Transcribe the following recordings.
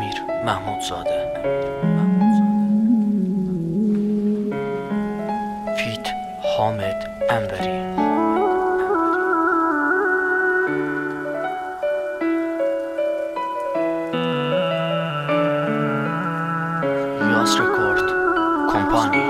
Əmir Məhmudzadə. Fit Hamed Ənvəri. Yas Record Company.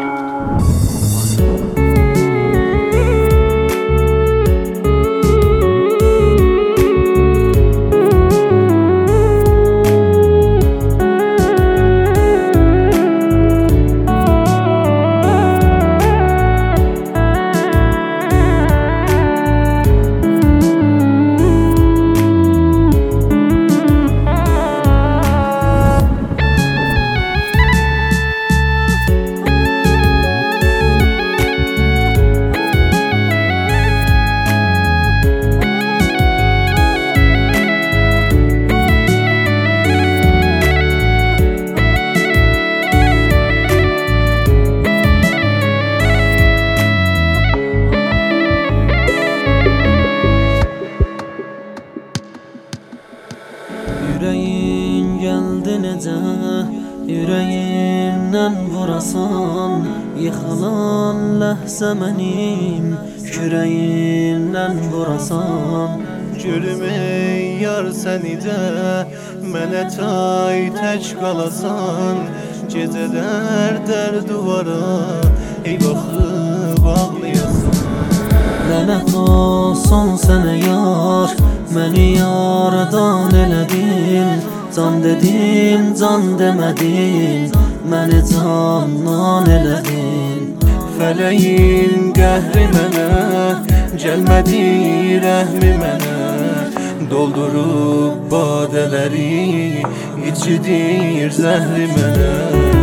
Yüreğin geldi necə, yüreğimdən vurasan, yıxılan ləhzə mənim, kürəyimdən vurasan. Gülüm ey yar səni də, mənə tay tək qalasan. Gecələr dər duvara, ey baxıb ağlayasan. Lənət olsun sənə yar, məni yardan elədin. Can dedim, can demədin, məni candan elədin. Fələyin qəhri mənə, gəlmədi rəhmi mənə. Doldurub badələri, içidir zəhri mənə.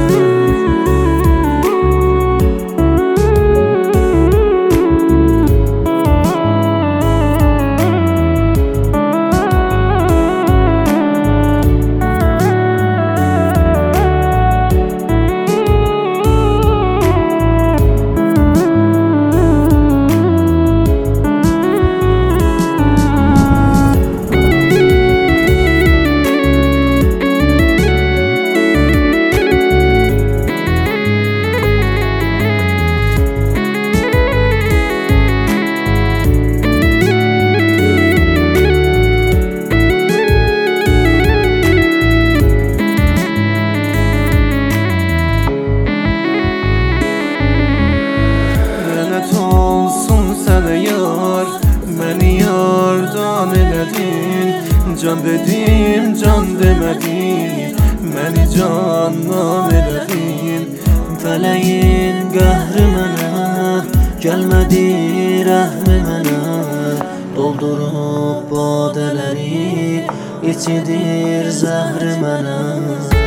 Məni yardan elədin. Can dedim, can demədin, məni candan elədin. Fələyin qəhri mənə, gəlmədi rəhmi mənə. Doldurub badələri, içidir zəhri mənə.